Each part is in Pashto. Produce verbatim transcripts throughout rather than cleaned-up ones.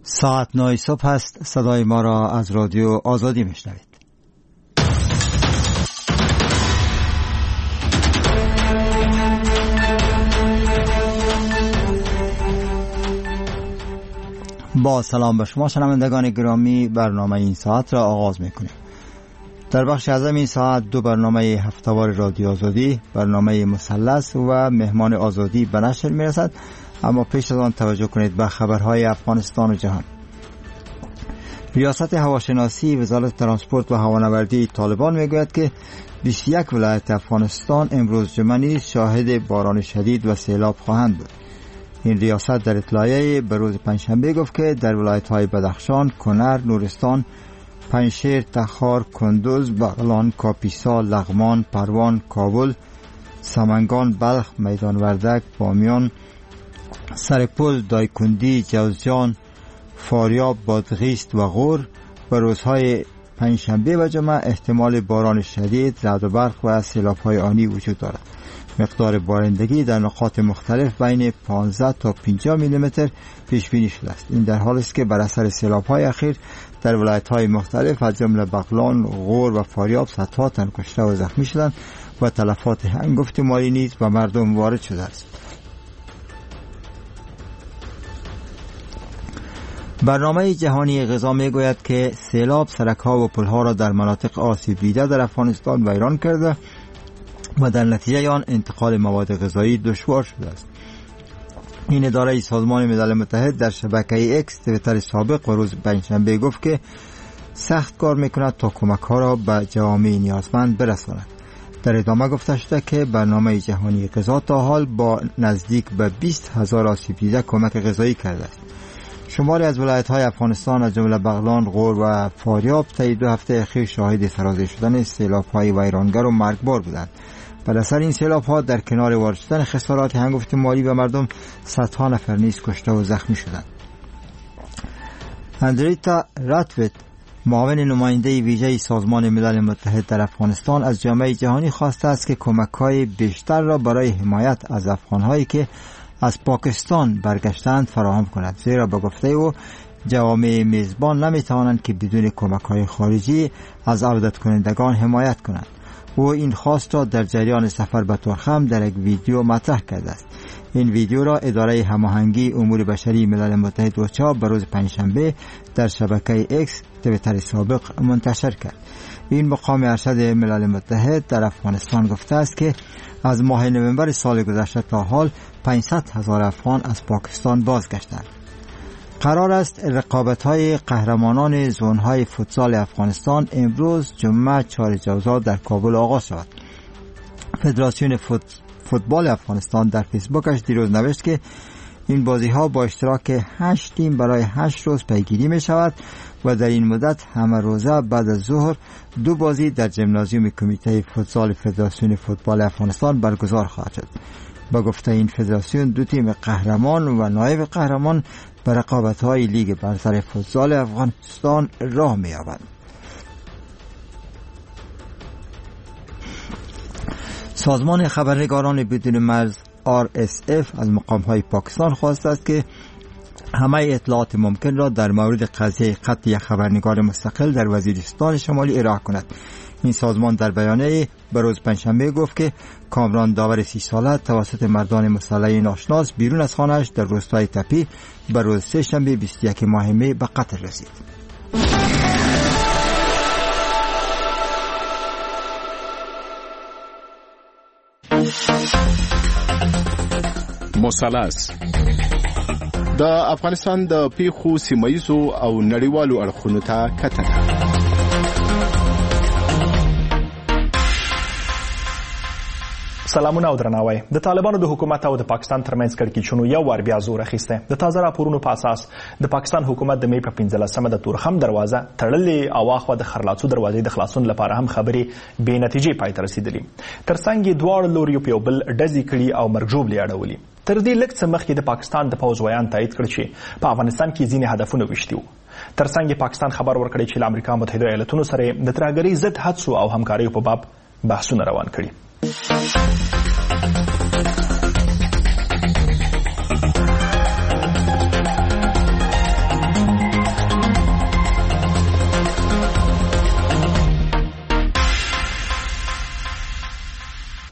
ساعت نه صبح است. صدای ما را از رادیو آزادی میشنوید. با سلام به شما شنوندگان گرامی، برنامه این ساعت را آغاز میکنیم. در بخش اعظم این ساعت دو برنامه هفته‌وار رادیو آزادی، برنامه مثلث و مهمان آزادی به نشر میرسد. اما پیش از آن توجه کنید به خبرهای افغانستان و جهان. ریاست هواشناسی وزارت ترانسپورت و هوانوردی طالبان میگوید که بیست و یک ولایت افغانستان امروز جمعه نیز شاهد باران شدید و سیلاب خواهند بود. این ریاست در اطلاعیه به روز پنجشنبه گفت که در ولایت‌های بدخشان، کنر، نورستان، پنجشیر، تخار، کندوز، بغلان، کاپیسا، لغمان، پروان، کابل، سمنگان، بلخ، میدان وردک، بامیان، سرپل، دایکندی، جوزجان، فاریاب، بادغیس و غور و روزهای پنجشنبه و جمعه احتمال باران شدید، رعد و برق و سیلاب‌های آنی وجود دارد. مقدار بارندگی در نقاط مختلف بین پانزده تا پنجاه میلیمتر پیش بینی شده است. این در حالی است که بر اثر سیلاب‌های اخیر در ولایت‌های مختلف از جمله بغلان، غور و فاریاب صدها تن کشته و زخمی شدند و تلفات هنگفت مالی نیز به مردم وارد شده است. برنامه جهانی غذا میگوید که سیلاب سرک‌ها و پل‌ها را در مناطق آسیب دیده در افغانستان ویران کرده و در نتیجه آن انتقال مواد غذایی دشوار شده است. این اداره سازمان ملل متحد در شبکه اکس توییتر سابق و روز پنجشنبه گفت که سخت کار میکند تا کمک‌ها را به جوامع نیازمند برساند. در ادامه گفته شده که برنامه جهانی غذا تا حال با نزدیک به بیست هزار آسیب دیده کمک غذایی کرده است. شماری از ولایت‌های افغانستان از جمله بغلان، غور و فاریاب طی دو هفته اخیر شاهد سرازیر شدن سیلاب‌های ویرانگر و مرگبار بودند. بر اثر این سیلاب‌ها در کنار وارد شدن خسارات هنگفت مالی به مردم، صدها نفر نیز کشته و زخمی شدند. اندریتا راتویت، معاون نماینده ویژه سازمان ملل متحد در افغانستان، از جامعه جهانی خواسته است که کمک‌های بیشتر را برای حمایت از افغان‌هایی که از پاکستان برگشتند فراهم کند، زیرا به گفته او جوامع میزبان نمی‌توانند که بدون کمک‌های خارجی از عودت کنندگان حمایت کنند. او این خواست را در جریان سفر به ترخم در یک ویدیو مطرح کرده است. این ویدیو را اداره هماهنگی امور بشری ملل متحد اوچا به روز پنجشنبه در شبکه اکس توییتر سابق منتشر کرد. این مقام ارشد ملل متحد در افغانستان گفته است که از ماه نوامبر سال گذشته تا حال پانصد هزار افغان از پاکستان بازگشتند. قرار است رقابت‌های قهرمانان زون‌های فوتسال افغانستان امروز جمعه چهار جوزا در کابل آغاز شود. فدراسیون فوت... فوتبال افغانستان در فیسبوکش دیروز نوشت که این بازی‌ها با اشتراک هشت تیم برای هشت روز پیگیری می‌شود و در این مدت همه روزه بعد از ظهر دو بازی در ژیمنازیوم کمیته فوتسال فدراسیون فوتبال افغانستان برگزار خواهد شد. با گفته این فدراسیون دو تیم قهرمان و نایب قهرمان به رقابت‌های لیگ برتر فوتسال افغانستان راه می‌یابند. سازمان خبرنگاران بدون مرز آر اس اف از مقام‌های پاکستان خواسته است که همه اطلاعات ممکن را در مورد قضیه قتل یک خبرنگار مستقل در وزیرستان شمالی ارائه کند. این سازمان در بیانیه به روز پنجشنبه گفت که کامران داور سی ساله توسط مردان مسلح ناشناس بیرون از خانه‌اش در روستای تپی به روز سه شنبه بیست و یک ماه می به قتل رسید. مثلث د افغانستان د پیښو سیمایي او نړیوالو اړخونو ته کتنه. سلامونه او درناوی. د طالبانو د حکومت او د پاکستان ترمنځ کړکېچونو یو وار بیا زور اخیسته. د تازه راپورونو په اساس د پاکستان حکومت د می په پنځلسمه د تورخم دروازه تړلې او اخوا د خرلاڅو دروازې د خلاصون لپاره هم خبرې بې نتیجې پای ته رسیدلې. ترڅنګ یې دواړو لوریو په یو بل ډزې کړي او مرجوبلې اړولي. تر دې لږ څه مخکې د پاکستان د پوځ ویان تایید کړ چې په افغانستان کې ځینې هدفونه وشتي وو. ترڅنګ پاکستان خبر ورکړی چې له امریکا متحده ایالاتونو سره د ترهګرۍ ضد هڅو او همکاریو په باب بحثونه روان کړي.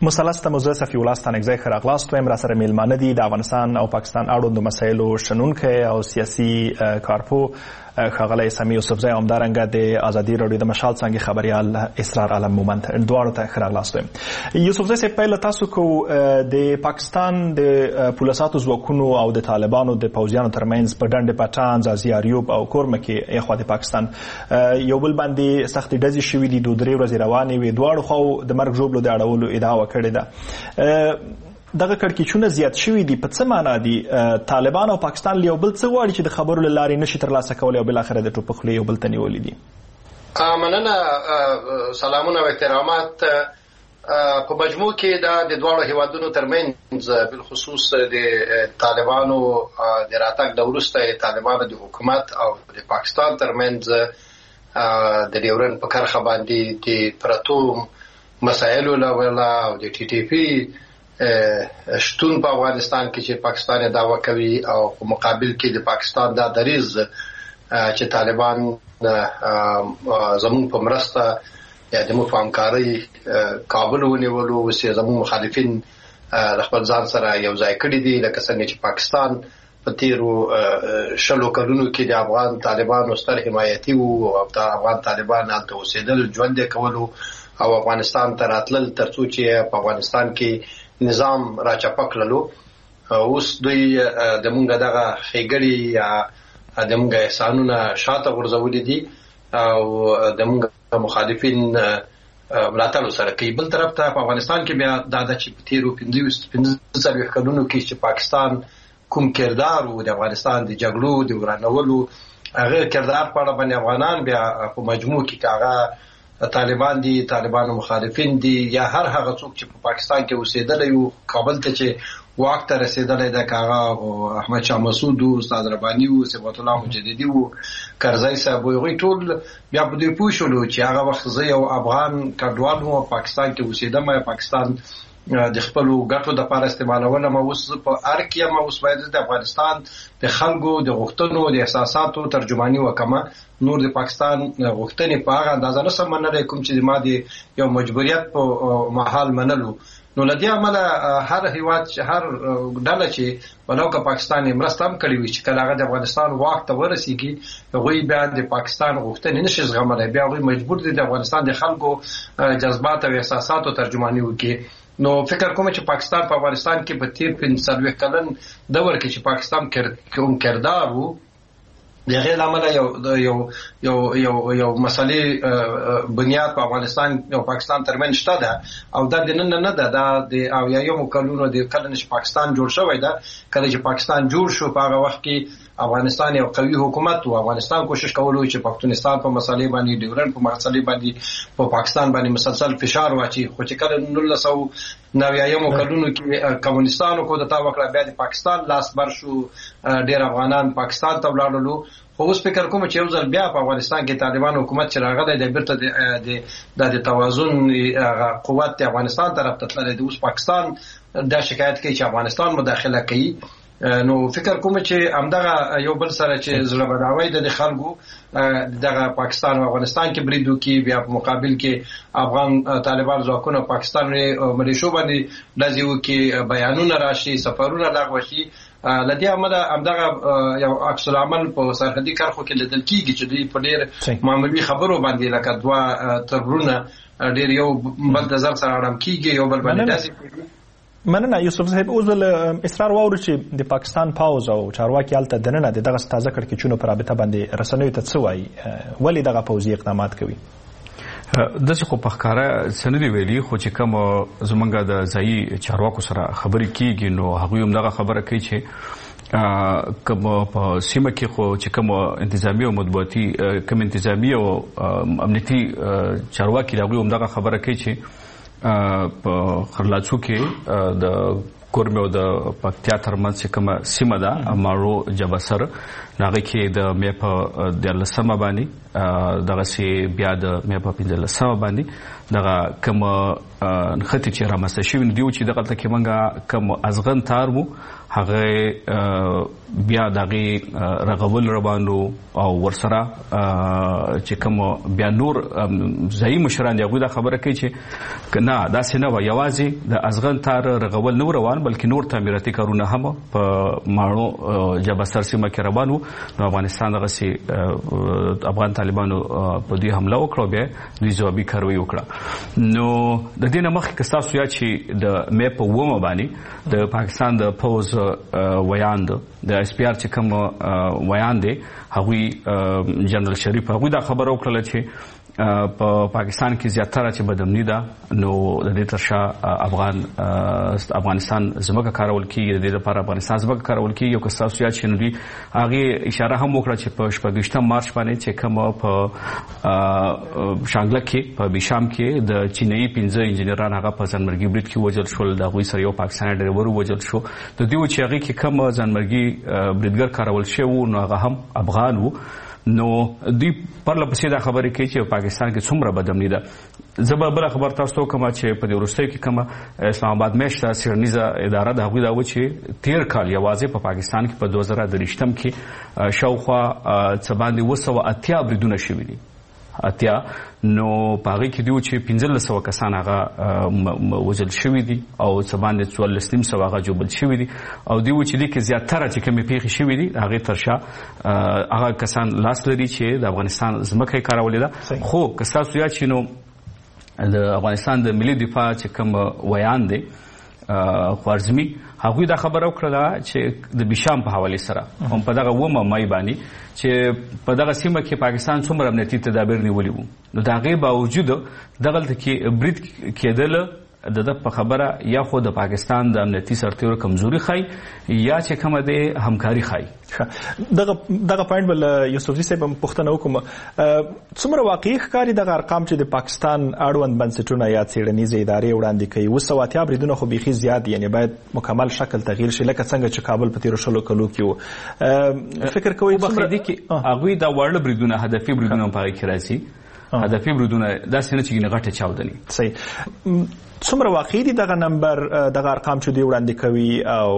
مثلث ته موضوع صفي الله ستانکزی ښه راغلاست وایم. راسره میلمانه دي د افغانستان او پاکستان اړوندو مسایلو شنونکی او سیاسي کارپو ښاغلی سمیع یوسفزی، همدارنګه د ازادي راډیو د مشال څانګې خبریال اسرار عالم مومند، دواړو ته ښه راغلاست وایم. یوسفزی صاحب، پیل له تاسو کوو. د پاکستان د پولیساتو ځواکونو او د طالبانو د پوځیانو ترمنځ په ډنډ پټان، ځاځي اریوب او کورمه کې یخوا د پاکستان یو بل باندې سختې ډزې شوي دي، دوه درې ورځې روانې وې. دواړو خواو د مرګ ژوبلو د اړولو ادعا وکړې ده. دغه کړکېچونه زیات شوي دي. په څه معنا دي؟ طالبان او پاکستان له یو بل څه غواړي چې د خبرو له لارې نشي ترلاسه کولی او بالاخره د ټوپک خولې یو بل ته نیولي دي؟ مننه، سلامونه او احترامات. په مجموع کې دا د دواړو هیوادونو ترمنځ بالخصوص د طالبانو د راتګ د وروسته طالبانو د حکومت او د پاکستان ترمنځ د ډیورن په کرښه باندې د پرتو مسایلو له وجې او د ټي ټي پی شتون په افغانستان کې چې پاکستان دعوا کوي او په مقابل کې د پاکستان دا دریځ چې طالبان زموږ په مرسته یا د موږ په همکارۍ کابل ونیولو، اوس یې زموږ مخالفین د خپل ځان سره یو ځای کړي دي، لکه څنګه چې پاکستان په تیرو شلو کلونو کې د افغان طالبانو ستر حمایتي وو او د افغان طالبان هلته اوسېدل، ژوند یې کولو او افغانستان ته راتلل تر څو چې په افغانستان کې نظام را چپه کړلو. اوس دوی د مونږ دغه ښېګړې یا د مونږ احسانونه شاته غورځولي دي او د مونږ مخالفین ملاتړ سره کوي. بل طرف ته په افغانستان کې بیا دا ده چې په تیرو پنځه څلوېښت کلونو کې چې پاکستان کوم کردار و د افغانستان د جګړو د ورانولو، هغه کردار په اړه باندې افغانان بیا په مجموع کې هغه طالبان دي، طالبانو مخالفین دي، یا هر هغه څوک چې په پاکستان کې اوسېدلی وو، کابل ته چې واک ته رسېدلی ده، که هغه احمد شاه مسعود وو، استاد رباني وو، صفت الله مجددي وو، کرزی صاحب وو، هغوی ټول بیا په دوی پوه شولو چې هغه وخت زه یو افغان کډوال وم، پاکستان کې اوسېدم، پاکستان د خپلو ګټو دپاره استعمالولم، اوس په ارګ کې یم، اوس باید د افغانستان د خلکو د غوښتنو د احساساتو ترجماني وکړم. نور د پاکستان غوښتنې په هغه اندازه نشم منلی کوم چې ما د یو مجبوریت په محال منلو. نو له دې امله هر هیواد هر ډله چې ولو که پاکستان یې مرسته هم کړې وي چې کله هغه د افغانستان واک ته ورسېږي، هغوی بیا د پاکستان غوښتنې نشي زغملی، بیا هغوی مجبور دي د افغانستان د خلکو جذبات او احساساتو ترجماني وکړي. نو فکر کوم چې پاکستان په افغانستان کې په تیر پنځه څلوېښت کلن دور کې چې پاکستان کوم کردار وو، د هغې له امله یو یو یو یو یو مسلې بنیاد په افغانستان او پاکستان ترمنځ شته ده او دا د نن نه ده، دا د اویایمو کلونو د کله چې پاکستان جوړ شوی ده. کله چې پاکستان جوړ شو په هغه وخت کې افغانستان یو قوي حکومت و. افغانستان کوشش کولو چې پښتونستان په مسلې باندې، ډیورنډ په مسلې باندې په پاکستان باندې مسلسل فشار واچي، خو چې کله نولس سوه نویایمو کلونو کې کمونستانو کودتا وکړه، بیا د پاکستان لاس بر شو، ډېر افغانان پاکستان ته ولاړلو. خو اوس فکر کوم چې یو ځل بیا په افغانستان کې طالبان حکومت چې راغلی دی، بیرته د د توازن قوت د افغانستان طرف ته تللی دی. اوس پاکستان دا شکایت کوي چې افغانستان مداخله کوي. نو فکر کوم چې همدغه یو بل سره چې زړه بداوی د خلکو دغه پاکستان او افغانستان کې برید وکړي، بیا په مقابل کې افغان طالبان ځواکونه پاکستان ملیشو باندې ډزې وکړي، بیانونه راشي، سفرونه لغوه شي. له دې امله همدغه یو عکس العمل په سرحدي کرښو کې لیدل کېږي چې دوی په ډېر معمولي خبرو باندې لکه دوه تربرونه ډېر یو بل د ځان سره اړم کېږي، یو بل باندې داسې مننه. یوسف صاحب، اوس بل اصرار واورو چې د پاکستان پاوز او چارواکي هلته دننه د دغه تازه کړکېچونو په رابطه باندې رسنیو ته څه وایي؟ ولې دغه پوځي اقدامات کوي؟ داسې خو په ښکاره څه نه دي ویلي، خو چې کوم زمونږ د ځایي چارواکو سره خبرې کېږي نو هغوی هم دغه خبره کوي چې کوم په سیمه کې خو چې کوم انتظامي او مطبوعاتي کوم انتظامي او امنیتي چارواکي دي، هغوی هم دغه خبره کوي چې په خرلاچو کې د کورمه او د پکتیا ترمنځ چې کومه سیمه ده مارو جبسر، هغه کې د مې په دیارلسمه باندې دغسې بیا د مې په پنځلسمه باندې دغه کوم نښتې چې رامنځته شوي دي چې دغلته کې موږ کوم ازغن تار وو هغه بیا دغه رغول روانو او ورسره چې کوم بیا نور ځای مشران دغه د خبره کوي چې نه دا سينه و یوازې د ازغن تار رغول نو روان بلکې نور تعمیراتي کارونه هم په ماړو جبستر سیمه کې روانو. نو افغانستان دغه سي افغان طالبانو په دې حمله وکړه بیا دوی ځوابي کاروي وکړه. نو د دې نه مخکې تاسو یا چې د مې په ومه باندې د پاکستان د پوز ویان د اس پی ار چې کوم ویان دی هغوی جنرال شریف هغوی دا خبر وکړه چې په پاکستان کې زیاتره چې بدامني ده نو د دې ترشا افغان افغانستان زموږه کارول کیږي د دې لپاره افغانستان زموږه کارول کیږي یو کس تاسو یا چې نو دي هغه اشاره هم وکړه چې په شپږشتم مارچ باندې چې کوم په شانګله کې په بشام کې د چینایي پنځه انجنیران هغه په ځانمرګي برید کې وژل شول د غوي سره یو پاکستاني ډرایور وژل شو د دې و چې هغه کې کوم ځانمرګي بریدګر کارول شو نو هغه هم افغان وو. نو دوی پرله پسې دا خبرې کوي چې پاکستان کې څومره بدامني ده. زه به بله خبر تاسو ته کومه چې په دې وروستیو کې کومه اسلام آباد میشته څېړنیزه اداره د هغوی دا و چې تېر کال یوازې په پاکستان کې په دوه زره درویشتم کې شاوخوا څه باندې اوه سوه اتیا بریدونه شوي دي اتیا. نو په هغې کې دوی چې پنځلس سوه کسان هغه وژل شوي دي او څه باندې څوارلس نیم سوه هغه ژوبل شوي دي او دوی چې دې کې زیاتره چې کومې پیښې شوي دي هغې تر شا هغه کسان لاس لري چې د افغانستان ځمکه یې کارولې ده. خو که ستاسو یاد شي نو د افغانستان د ملي دفاع چې کوم ویان دی خوارزمي هغوی دا خبره وکړه چې د بشام په حواله سره هم په دغه ومه مای باندې چې په دغه سیمه کې پاکستان څومره امنیتي تدابیر نیولي وو نو د هغې باوجود دغلته کې برید کېدل د د په خبره یا خو د پاکستان د امنیتي سرتیرو کمزوري ښایي یا چې کومه د همکاري ښایي. دغه دغه پوینټ بل یوسفزي صاحب هم پوښتنه وکړم څومره واقعي ښکاري دغه ارقام چې د پاکستان اړوند بنسټونه یا څېړنیزې ادارې وړاندې کوي اوه سوه اتیا بریدونه خو بیخي زیات دي یعنې باید مکمل شکل تغییر شي لکه څنګه چې کابل په تېرو شلو کلو کې و. فکر کوئ بخیدي کې هغوی دا واړه بریدونه هدفي بریدونه په هغې کې راځي هدفي بریدونه داسې نه چې ګینه غټه چاودنې. صحیح. څومره واقعي دي دغه نمبر دغه ارقام چې دوی وړاندې کوي او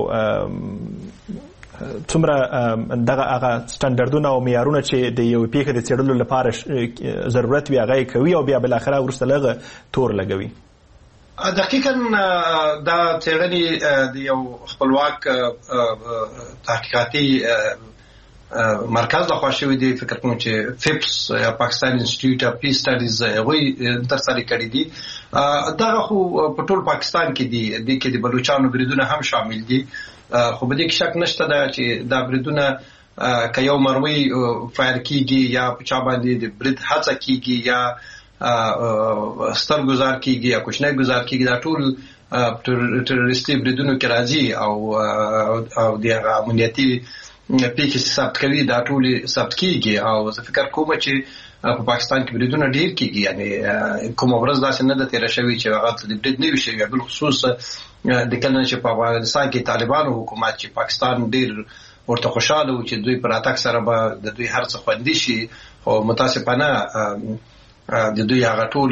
څومره دغه هغه سټنډردونه او معیارونه چې د یو پیښې د څېړلو لپاره ضرورت وي هغه یې کوي او بیا بالاخره وروسته لږه تور لګوي؟ دقیقاً دا څېړنې د یو خپلواک تحقیقاتي مرکز لخوا شوی دی فکر کوم چې فپس یا پاکستان انسټیټیوټ اف پیس سټډیز هغوی ترسره کړي دي. دغه خو په ټول پاکستان کې دي دې کې د بلوچستان بریدونه هم شامل دي خو په دې کې شک نشته ده چې دا بریدونه که یو مروي فایر کیږي یا په چا باندې د برید هڅه کیږي یا ستر گزار کیږي یا کوچنی گزار کیږي دا ټول ټروریستي بریدونو کې راځي او او د امنیتي پیښې ثبت کوي دا ټول ثبت کیږي او زه فکر کوم چې په پاکستان کې بریدونه ډیر کیږي یعنی کوم ورځ داسې نه ده تېره شوې چې هغه د برید نه وي شوی بل خصوص د کله چې په افغانستان کې طالبانو حکومت چې پاکستان ډیر ورته خوشاله و چې دوی پر اتاک سره به د دوی هر څه خوندي شي خو متاسفانه د دوی هغه ټول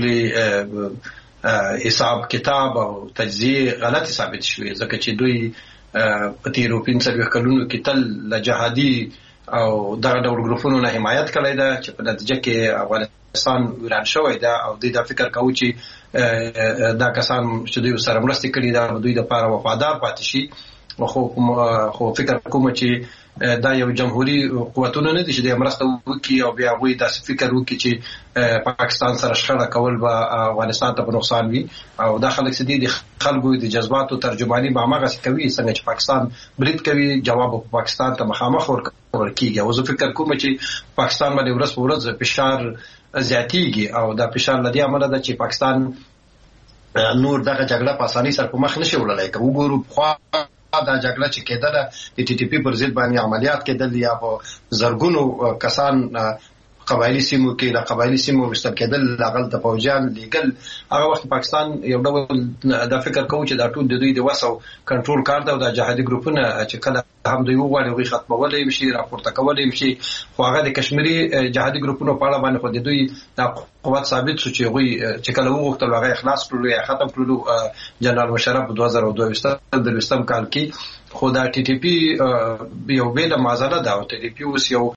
حساب کتاب او تجزیه غلطي ثابت شوې ځکه چې دوی په تیرو پنځه کلونو کې تل له جهادي او دغه ډول ګروپونو نه حمایت کړی ده چې په نتیجه کې افغانستان ویران شوی ده او دوی دا فکر کوي چې دا کسان چې دوی سره مرستې کړي ده دوی لپاره وفادار پاتې شي. خو خو فکر کوم چې دا یو جمهوریت قوتونه نه دي چې د مرسته وکړي او بیا وایي داسې فکر وکړي چې پاکستان سره شخړه کول به افغانستان ته په نقصان وي او دا خلک چې دي د خلکو د جذباتو ترجماني به هماغسې کوي څنګه چې پاکستان برید کوي جواب په پاکستان ته مخامخ ورکول کېږي او زه فکر کوم چې پاکستان باندې ورځ په ورځ فشار زیاتېږي او دا فشار له دې امله ده چې پاکستان نور دغه جګړه په اسانۍ سره په مخ نشي وړلی که وګورو پخوا دا جګړه چې کېدله د ټي ټي پي پر ضد باندې عملیات کېدل یا په زرګونو کسان قبایلی سیمو کې د قبایلی سیمو وستل کېدل هغه د فوجیان لیګل هغه وخت پاکستان یو ډول دا فکر کوي چې دا ټول د دوی د وسو کنټرول کار دی او د جهادي ګروپونه چې کله هم دوی وغواړي هغوی ختمولی هم شي راپورته کولی هم شي خو هغه د کشمیري جهادي ګروپونو په اړه باندې خو د دوی دا قوت ثابت شو چې هغوی چې کله وغوښتل هغه اخلاص کړلو یا ختم کړلو جنرال مشرف په دوه زره دوه درویشتم کال کې خو دا ټي ټي پی یو بیل مازله دا او ټي ټي پی اوس یو